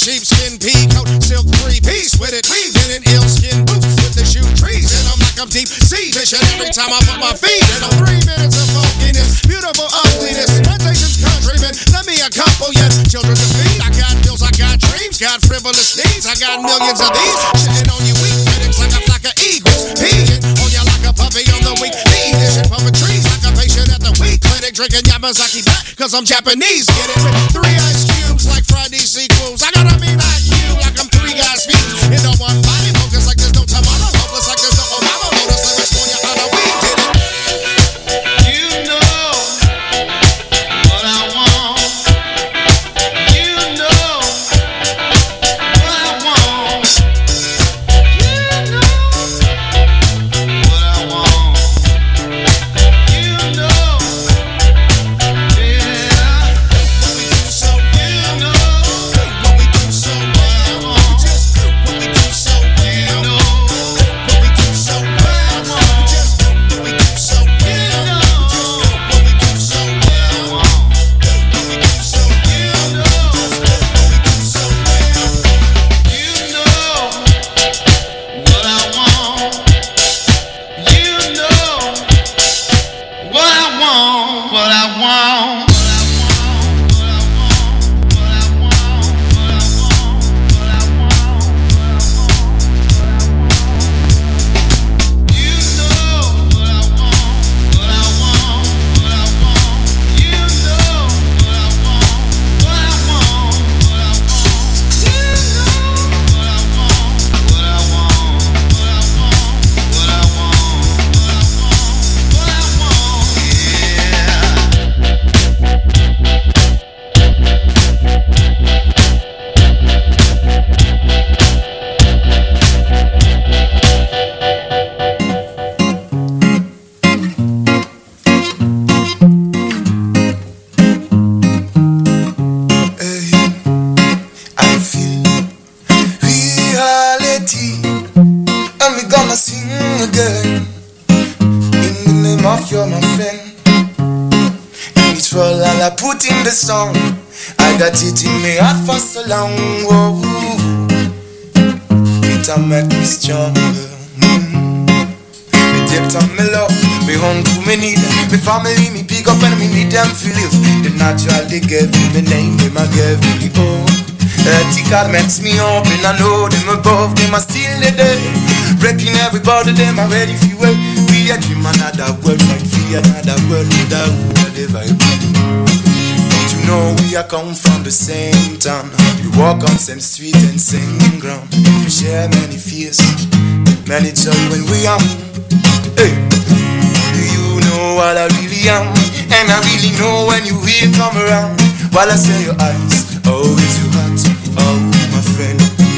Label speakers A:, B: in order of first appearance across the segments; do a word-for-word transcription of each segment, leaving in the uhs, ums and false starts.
A: sheepskin pea coat, silk three-piece with it, weave in it, ill skin boots with the shoe trees. And I'm like I'm deep sea fishing every time I put my feet in them. Three minutes of funkiness, beautiful ugliness. Plantation's countrymen, let me a couple, yes, children to feed. I got bills, I got dreams, got frivolous needs. I got millions of these, shitting on you weak critics like a flock of eagles. Peeing on you like a puppy on the weak knee. Dishing pumping trees like a patient at the weak clinic. Drinking Yamazaki black, cause I'm Japanese. Get it with three ice cubes like Friday sequels. I gotta be like you, like I'm three guys fused into one body. Focus like there's no tomorrow. Hopeless like there's no Obama. Lotus lyrics on you how the we did it.
B: You know what I want. You know what I want. You know what I want. You know, yeah. What we do so well. You know what we do so well. Just what we do so well. You know what we do so well. Just what we do so well. Just what we do so well. What we do so well. You know what we do so well. You know what I want. You know what I want. What I want. What I want. What I want. What I want. What I want. You know what I want. What I want. What I want. You know what I want. What I want. What I want. You know what I want. What I want. What I want. What I want. What I want.
C: Hey, I feel reality, and we gonna sing again in the name of your my friend. And it's for all I put in the song. I got it in me heart for so long. Whoa, it a make me stronger. Mm. Me take time me love, me hungry, me need me family, me pick up and me need them to live. The natural they gave me, me name them I gave me. Oh, ethical makes me open. I know them above, them are still there. Breaking everybody, them are ready for way. We a dream another world, fight for another world, another world, vibe. Don't you know we are come from the same town? We walk on same street and same ground. We share many fears, many joy when we are. Hey, do you know what I really am? And I really know when you will come around. While I say your eyes, oh, is your heart, oh, my friend.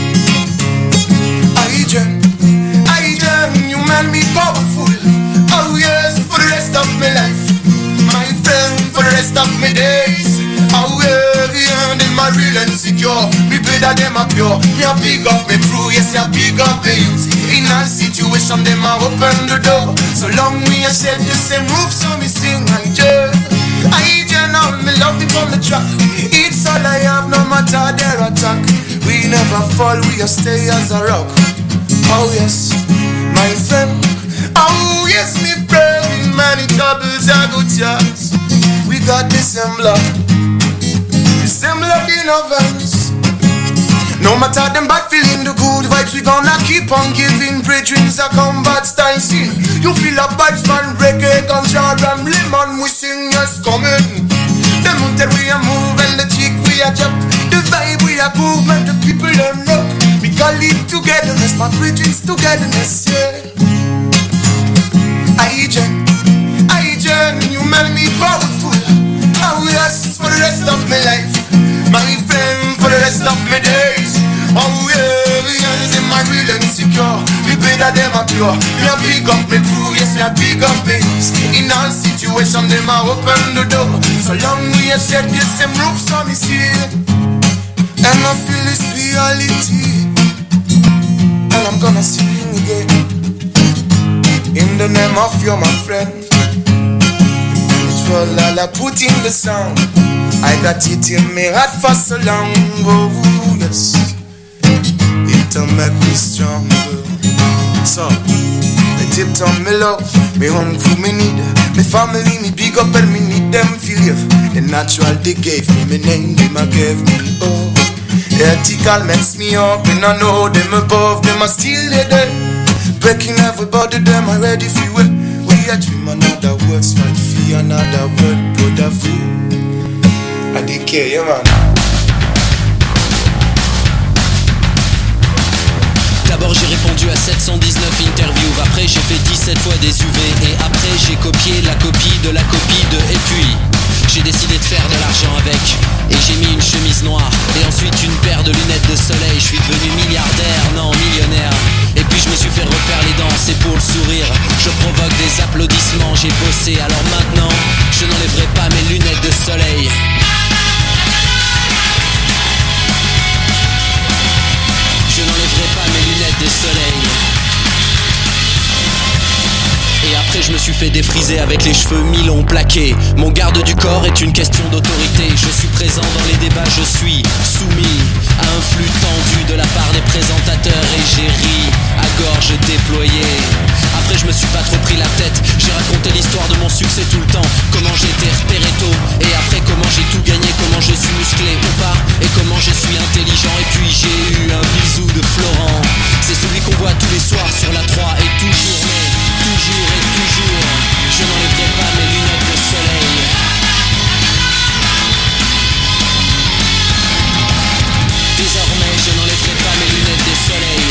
C: I dream, I dream, you made me powerful. Oh, yes, for the rest of my life. My friend, for the rest of my days. Oh, yeah, yeah, them are real and secure. Me better, them are pure. Me a big up me crew, yes, me a big up me youth. In all situation, them a open the door. So long we a said the same move, so me sing and judge. I journal, me love it on the track. It's all I have, no matter their attack. We never fall, we a stay as a rock. Oh yes, my friend. Oh yes, me friend. In many troubles I go chance. We got the same love, the same love in our veins. No matter them bad feeling, the good vibes we gonna keep on giving. Brethrens a combat style scene. You feel a vibes man, reggae, ganja, ram, lemon. We sing yes coming. The mountain we a move and the cheek we a jump. The vibe we a groove, man, the people them rock. We call it togetherness, my brethrens togetherness, yeah. I join, I join, you make me powerful. Oh yes, for the rest of my life. My friend, for the rest of my days. Oh yeah, yes, in my real and secure. Me better them a pure. Me a big up me crew, yes, me a big up me youth. In all situations, them a open the door. So long we have said the same roof, so me see it. And I feel this reality. And I'm gonna sing again. In the name of you, my friend. And it's for all I put in the song. I got it in me heart for so long. Oh, yes. make me stronger. So, me tip on me love, me home food me need. Me family me big up and me need them feel you. The natural they gave me, me name them I gave me. Oh, ethical mess me up, and I know them above, them are still there. Breaking everybody, them are ready for it. We are dream another words, fight for another word, brother fool. I did care, yeah man.
D: D'abord j'ai répondu à sept cent dix-neuf interviews. Après j'ai fait dix-sept fois des U V. Et après j'ai copié la copie de la copie de. Et puis j'ai décidé de faire de l'argent avec. Et j'ai mis une chemise noire et ensuite une paire de lunettes de soleil. Je suis devenu milliardaire, non millionnaire. Et puis je me suis fait refaire les dents, c'est pour le sourire. Je provoque des applaudissements, j'ai bossé. Alors maintenant je n'enlèverai pas mes lunettes de soleil. Je n'enlèverai pas mes lunettes de soleil. Et après je me suis fait défriser avec les cheveux mi-longs plaqués. Mon garde du corps est une question d'autorité. Je suis présent dans les débats, je suis soumis à un flux tendu de la part des présentateurs. Et j'ai ri à gorge déployée. Après je me suis pas trop pris la tête. J'ai raconté l'histoire de mon succès tout le temps. Comment j'ai été repéré tôt. Et après comment j'ai tout gagné. Comment je suis musclé ou pas. Et comment je suis intelligent. Et puis j'ai eu un bisou de Florent. C'est celui qu'on voit tous les soirs sur la trois. Et toujours mais toujours et toujours je n'enlèverai pas mes lunettes de soleil. Désormais je n'enlèverai pas mes lunettes de soleil.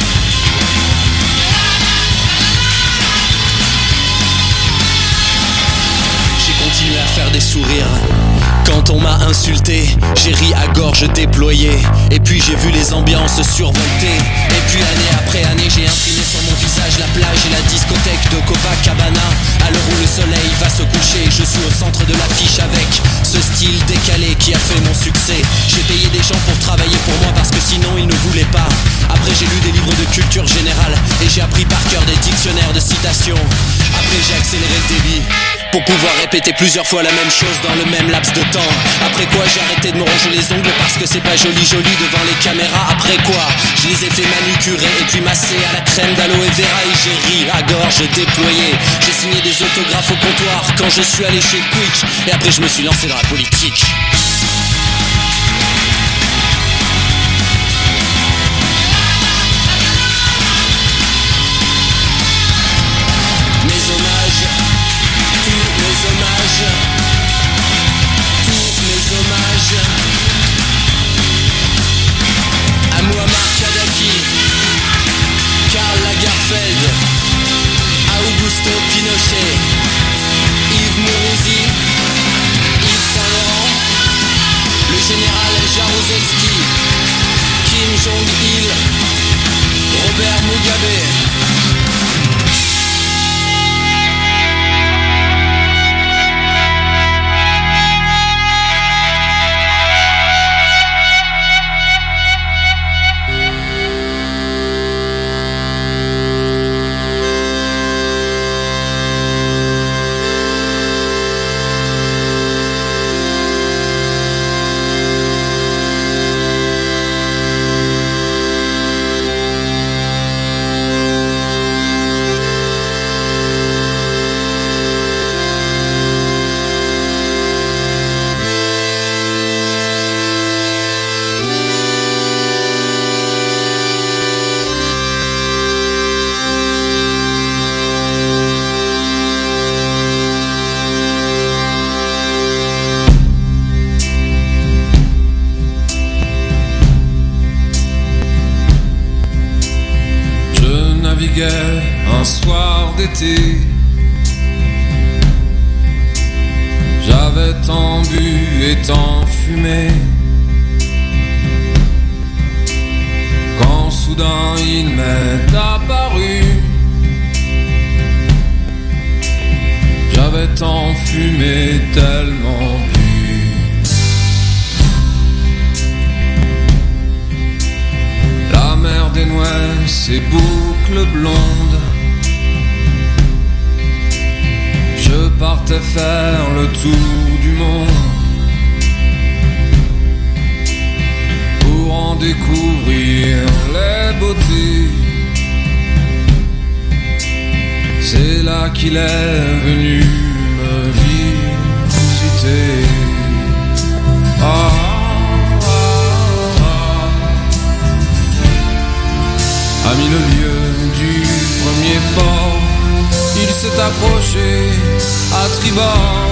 D: J'ai continué à faire des sourires. Quand on m'a insulté, j'ai ri à gorge déployée. Et puis j'ai vu les ambiances survoltées. Et puis année après année, j'ai imprimé sur mon visage la plage et la discothèque de Copacabana. À l'heure où le soleil va se coucher, je suis au centre de l'affiche avec ce style décalé qui a fait mon succès. J'ai payé des gens pour travailler pour moi parce que sinon ils ne voulaient pas. Après j'ai lu des livres de culture générale et j'ai appris par cœur des dictionnaires de citations. Après j'ai accéléré le débit pour pouvoir répéter plusieurs fois la même chose dans le même laps de temps. Après quoi j'ai arrêté de me ronger les ongles parce que c'est pas joli joli devant les caméras. Après quoi je les ai fait manucurer et puis masser à la crème d'aloe vera. Et j'ai ri à gorge déployée. J'ai signé des autographes au comptoir quand je suis allé chez Quick. Et après je me suis lancé dans la politique. À Muammar Kadhafi, Karl Lagerfeld, à Augusto Pinochet, Yves Mourouzi, Yves Saint Laurent, le général Jaruzelski, Kim Jong-il, Robert Mugabe.
E: Un soir d'été, j'avais tant bu et tant fumé, quand soudain il m'est apparu. J'avais tant fumé, tellement bu. La mer des Nouais, ses boucles blondes. Je partais faire le tour du monde pour en découvrir les vraie beauté. C'est là qu'il est venu me visiter. Ah, ah, ah. A mille lieues du premier port, il s'est approché à tribord.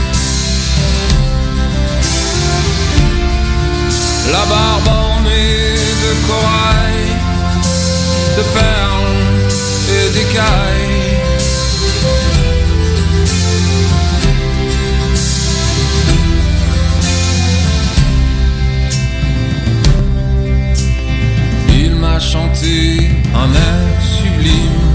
E: La barbe ornée de corail, de perles et d'écailles. Il m'a chanté un air sublime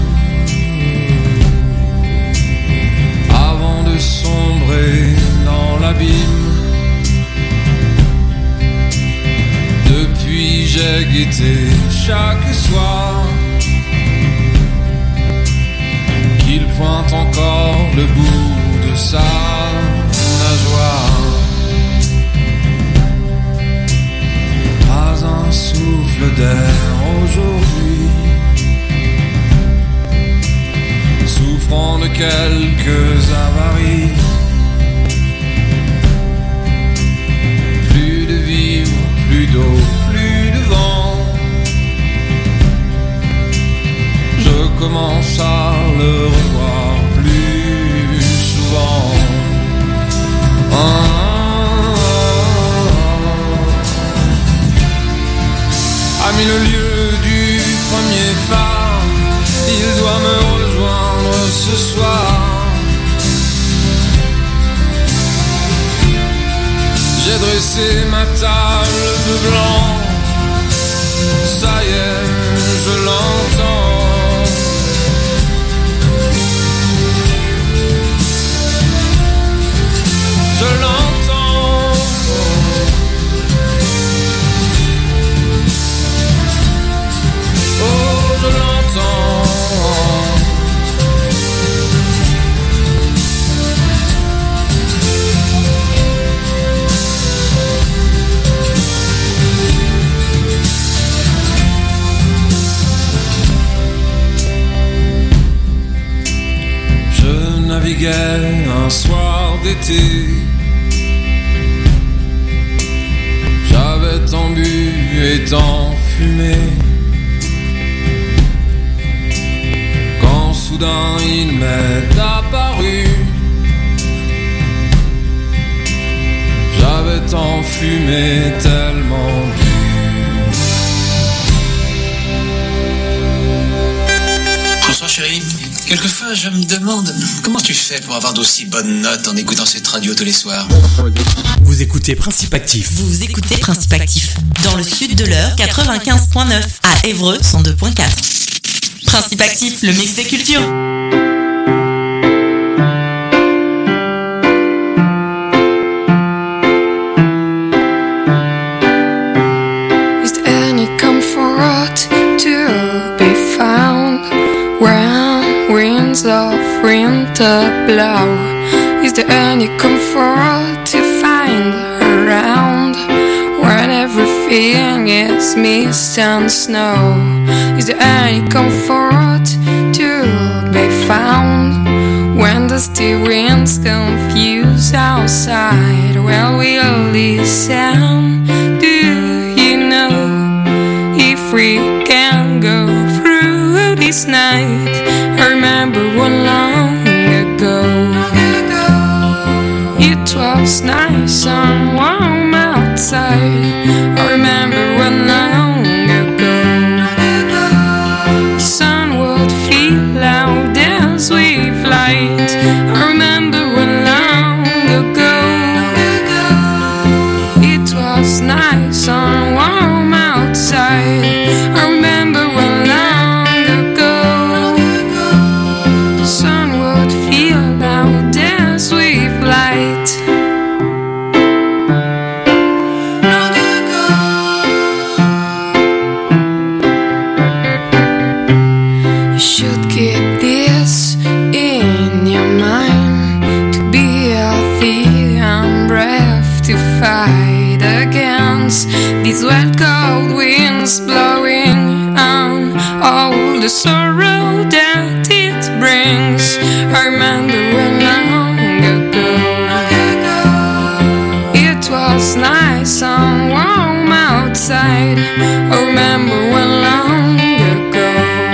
E: avant de sombrer dans l'abîme. Depuis j'ai guetté chaque soir qu'il pointe encore le bout de sa nageoire. Pas un souffle d'air aujourd'hui, souffrant de quelques avaries. Plus de vivre, plus d'eau, plus de vent. Je commence à le revoir plus souvent. Ah, ah, ah. À mille lieues du premier phare, il doit me rejoindre ce soir. J'ai dressé ma table de blanc, ça y est, je l'entends. Je l'entends. Oh, je l'entends. Je naviguais un soir d'été. J'avais tant bu et tant fumé, quand soudain il m'est apparu. J'avais tant fumé, tellement bu.
F: Bonsoir chérie. Quelquefois je me demande comment tu fais pour avoir d'aussi bonnes notes en écoutant cette radio tous les soirs.
G: Vous écoutez Principe Actif.
H: Vous écoutez Principe Actif. Dans le sud de l'heure, quatre-vingt-quinze virgule neuf. À Évreux, cent deux virgule quatre. Principe Actif, le mix des cultures.
I: Is there any comfort to be found when winds of winter blow? Is there any comfort to find around when everything is mist and snow? Is there any comfort to be found when the still winds confuse outside? Well, we'll listen. Do you know if we can go through this night? I remember one long ago, it was nice and warm outside. I remember one long ago, the sun would feel loud as we flight. I remember one long ago, it was nice and warm outside. I remember one long ago, the sun would feel loud as we flight. You should keep this in your mind, to be healthy and brave, to fight against these wet cold winds blowing sorrow that it brings. I remember when long ago it was nice and warm outside. I remember when long ago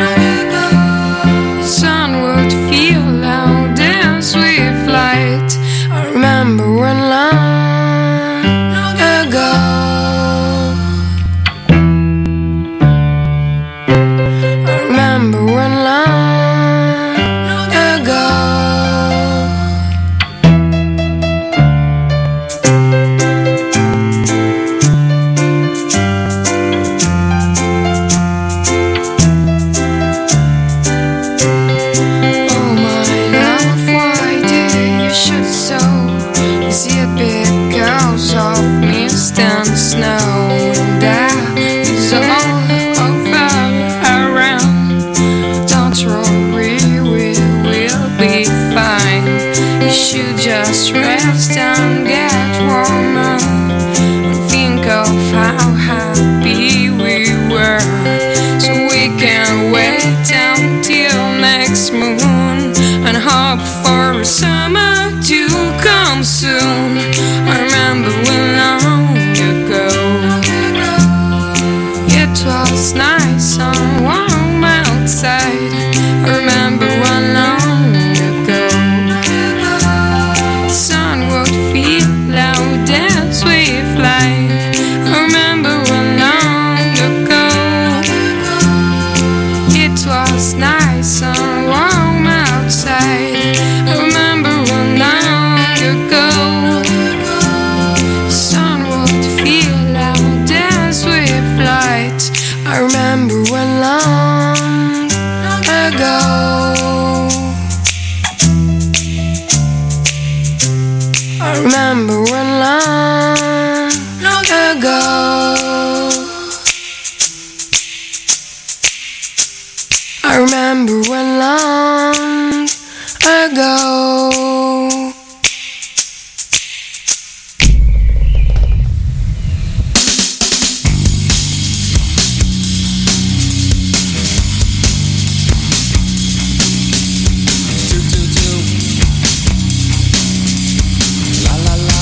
I: the sun would feel loud and swift light. I remember when long ago. I remember when long ago. Oh my love, why did you shoot so? Is it because of mist and snow? And that is all over around. Don't worry, we will be fine. You should just rest and get warmer and think of how happy we were. So we can wait until next moon and hope for summer to come soon. I remember when long ago it was nice and warm outside. I remember when long ago the sun would feel loud and swift light. I remember when long ago it was nice and warm outside. I remember when long ago the sun would feel loud and swift light. I remember when long ago. I remember when long ago. I remember when long ago.
E: Two, two, two. La, la, la.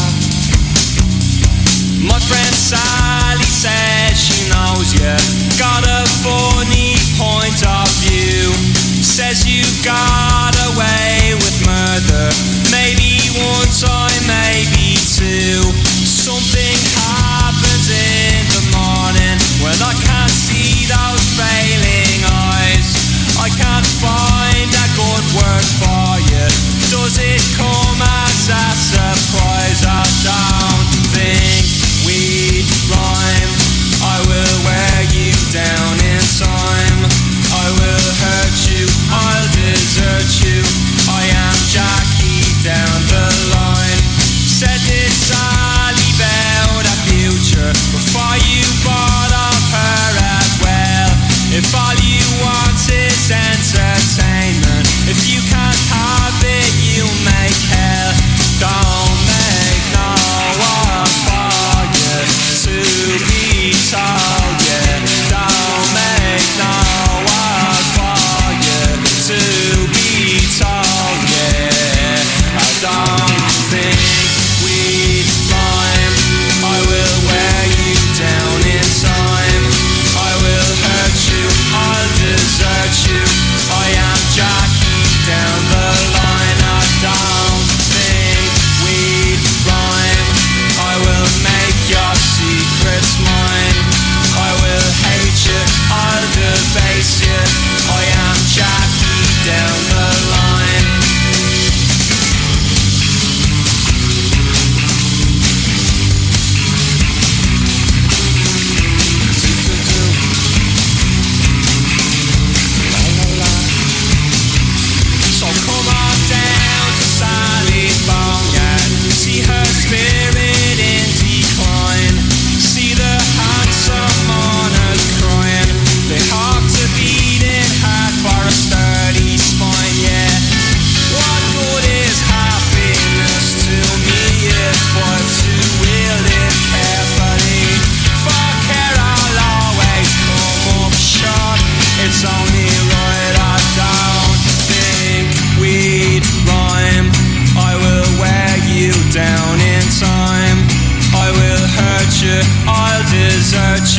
E: My friend Sally says she knows you got a funny point of view. Says you got away with murder. Maybe one time, maybe two. Something happens in the morning when I can't see those failing eyes. I can't find a good word for you. Does it come as a surprise? I don't think we'd rhyme. I will wear you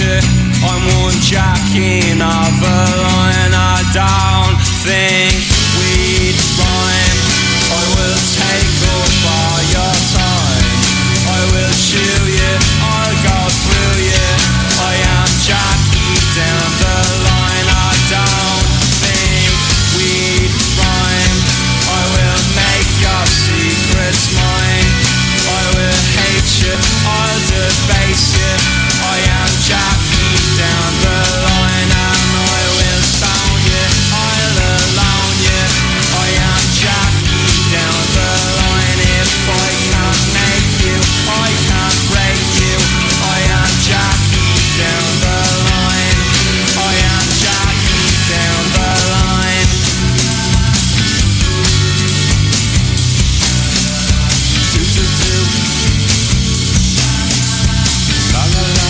E: you. I'm one jacking of a line. I don't think we'd rhyme. I will take up all your time. I will chew you, I'll go through you. I am Jackie down the line. I don't think we'd rhyme. I will make your secrets mine. I will hate you, I'll debase you. I am Jackie down the line. And I will stone you, I'll alone you. I am Jackie down the line. If I can't make you, I can't break you. I am Jackie down the line. I am Jackie down the line. Do do do. La la la.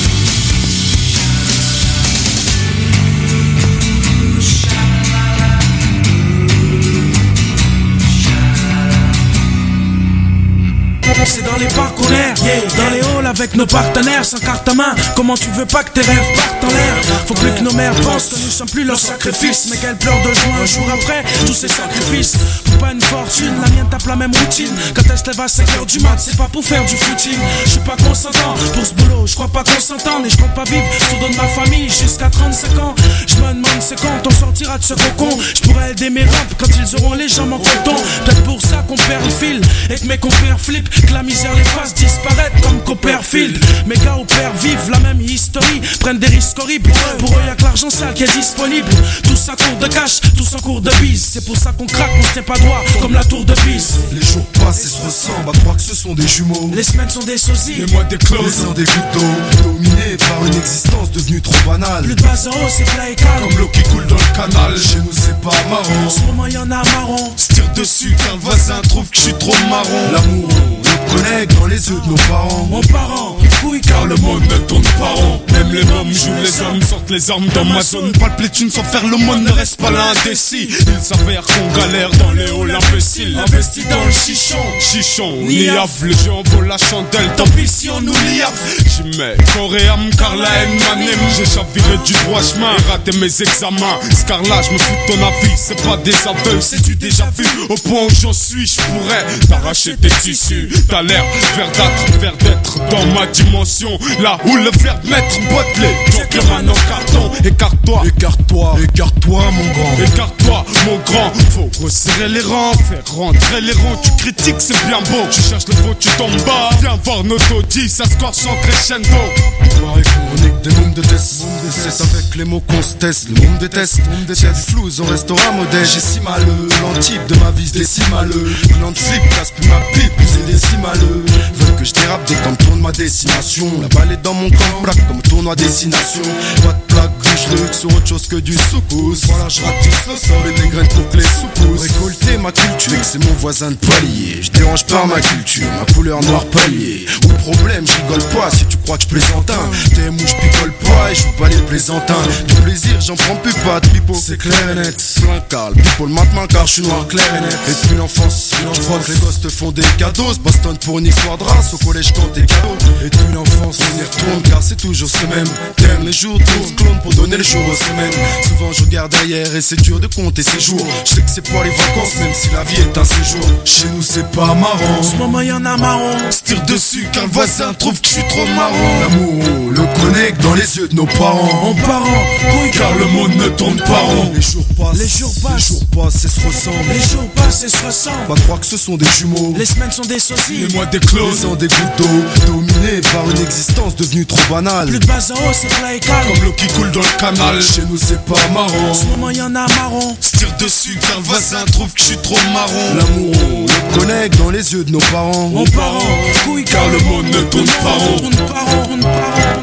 J: C'est dans les parcs en l'air, yeah. Dans les halls avec nos partenaires, sans carte à main. Comment tu veux pas que tes rêves partent en l'air? Faut plus que nos mères pensent que nous sommes plus leurs sacrifices, mais qu'elles pleurent de joie un jour après tous ces sacrifices. Pour pas une fortune, la mienne tape la même routine. Quand elle se lève à cinq heures du mat, c'est pas pour faire du footing. Je suis pas consentant pour ce boulot, je crois pas qu'on s'entende. Et je compte pas vivre sous don de ma famille jusqu'à trente-cinq ans. Je me demande c'est quand on sortira de ce cocon. Je pourrais aider mes raps quand ils auront les jambes en coton. Peut-être pour ça qu'on perd le fil et que mes compères flippent, que la misère les fasse disparaître comme Copperfield. Mes gars au père vivent la même history, prennent des risques horribles. Pour eux y'a que l'argent sale qui est disponible. Tout ça court de cash, tout en cours de bise. C'est pour ça qu'on craque, on se tient pas droit comme la tour de Pise.
C: Les jours passent et se ressemblent, à croire que ce sont des jumeaux.
J: Les semaines sont des sosies,
C: les mois d'éclose, les ans des gouttes d'eau. Dominés par une existence devenue trop banale.
J: Plus de bas en haut, c'est plat et calme.
C: Comme l'eau qui coule dans le canal, chez nous c'est pas marrant.
J: En ce moment y'en a marron.
C: Se tire dessus car le voisin trouve que je suis trop marron. L'amour, le collègue dans les yeux de nos parents.
J: Mon parent, couille
C: car le monde ne tourne pas rond. Même les mômes jouent les hommes, sortent les armes dans ma zone. Pas le pléthune sans faire le monde, ne reste pas là indécis. Il s'avère qu'on galère dans les halls imbéciles.
J: Investi dans le chichon,
C: chichon, niaf. Les gens volent la chandelle, tant pis si on nous liaf. J'y mets corps et âme car la haine m'anime. J'ai chaviré du droit chemin et raté mes examens. Scarla, je me fous de ton avis, c'est pas des aveux, c'est du déjà vu. Au point où j'en suis, je pourrais t'arracher tes tissus. T'as l'air verdâtre, vert d'être dans ma dimension. Là où le verre de maître botte les gentleman en carton. Écarte-toi, écarte-toi, écarte-toi mon grand. Écarte-toi mon grand. Faut resserrer les rangs, faire rentrer les rangs. Tu critiques, c'est bien beau. Tu cherches le faux, tu tombes bas. Viens voir nos taudis, ça score sans crescendo. Ouais, on est que des mômes de test. C'est avec les mots qu'on se teste. Le monde déteste. S'il y a du flou, on restera modeste. J'ai si maleux, l'antype de ma vie, c'est si maleux. Clan de slip, casse plus ma pipe, c'est des si maleux. Veulent que je dérape dès qu'on tourne ma destination. La balle est dans mon camp, plaque comme tournoi destination. Pas de plaque, gauche le sur autre chose que du soukous. Voilà, je ratisse le sol et des graines pour que les sous-poussent. Récolter ma culture, que c'est mon voisin de palier. Je dérange pas ma culture, ma couleur noire palier. Ou le problème, je rigole pas si tu crois que je plaisante un. T'es mou, je picole pas et je suis pas les plaisantins. Du plaisir, j'en prends plus pas de pipo, c'est clair et net. Plein calme, people maintenant car je suis noir clair et net. Et depuis l'enfance, je crois que les gosses te font des cadeaux. Boston pour une histoire de race, au collège quand t'es cadeau. Et depuis l'enfance, on y retourne car c'est toujours ce même thème. Les jours tous clones pour donner les jours aux semaines. Souvent je regarde derrière et c'est dur de compter ces jours. Je sais que c'est pas les vacances même si la vie est un séjour. Chez nous c'est pas marrant.
J: En ce moment y'en a marron.
C: Se tire dessus car le voisin trouve que je suis trop marrant. L'amour, le connecte dans les yeux de nos parents.
J: Mon parent, couille
C: car le monde ne tourne pas rond. Les jours passent,
J: les jours passent,
C: les jours passent et se ressemblent.
J: Les jours passent et se ressemblent.
C: Pas croire que ce sont des jumeaux.
J: Les semaines sont des saucisses.
C: Les mois d'éclose, les ans des gouttes d'eau. Dominés par une existence devenue trop banale.
J: Plus de bas en haut, c'est plat et calme.
C: Comme l'eau qui coule dans le canal. Chez nous c'est pas marrant.
J: En ce moment y'en a marron.
C: Se tire dessus car le voisin trouve que je suis trop marron. L'amour, le connecte dans les yeux de nos parents.
J: Mon parent, couille
C: car le monde ne tourne pas rond.
J: Tourne pas rond, tourne pas rond.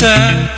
K: said.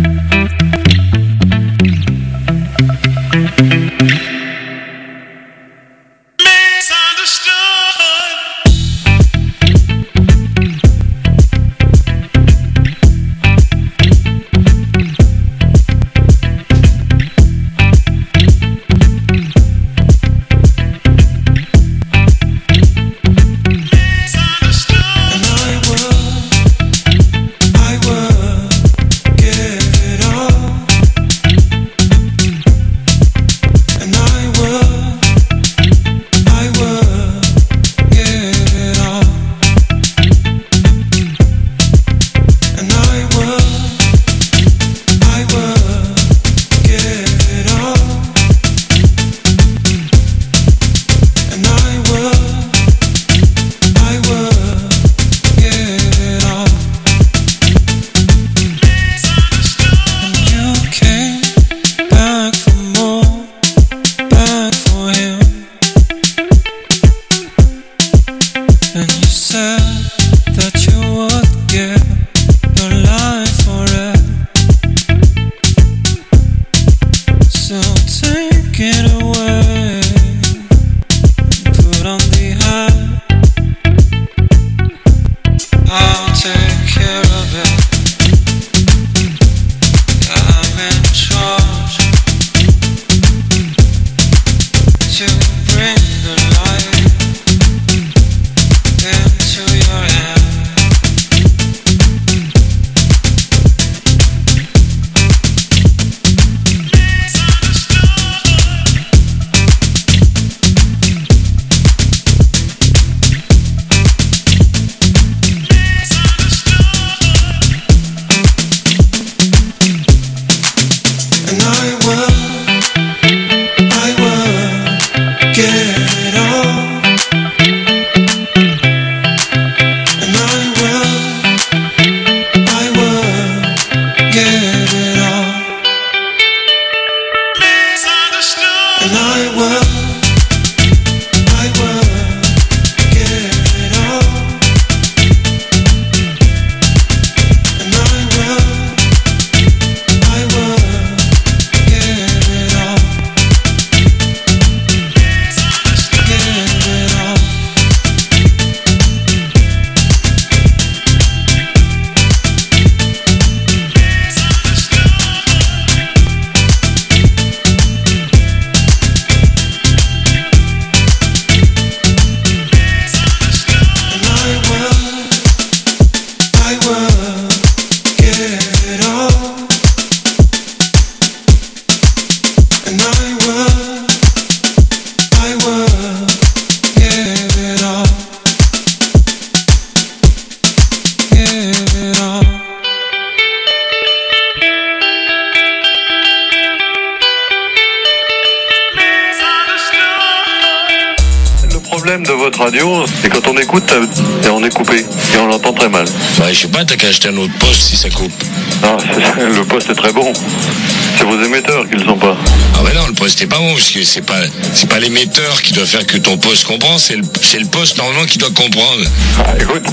L: Et quand on écoute, et on est coupé, et on l'entend très mal.
M: Ouais, je sais pas, t'as qu'à acheter un autre poste si ça coupe.
L: Non, le poste est très bon. C'est vos émetteurs qui le sont pas.
M: Ah ouais non, le poste est pas bon, parce que c'est pas, c'est pas l'émetteur qui doit faire que ton poste comprend, c'est le, c'est le poste normalement qui doit comprendre.
L: Ah, écoute,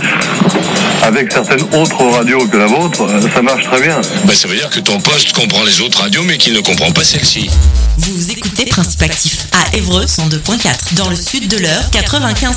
L: avec certaines autres radios que la vôtre, ça marche très bien.
M: Bah ça veut dire que ton poste comprend les autres radios, mais qu'il ne comprend pas celle-ci.
H: Vous écoutez Principe Actif à Évreux cent deux point quatre, dans le sud de l'Eure quatre-vingt-quinze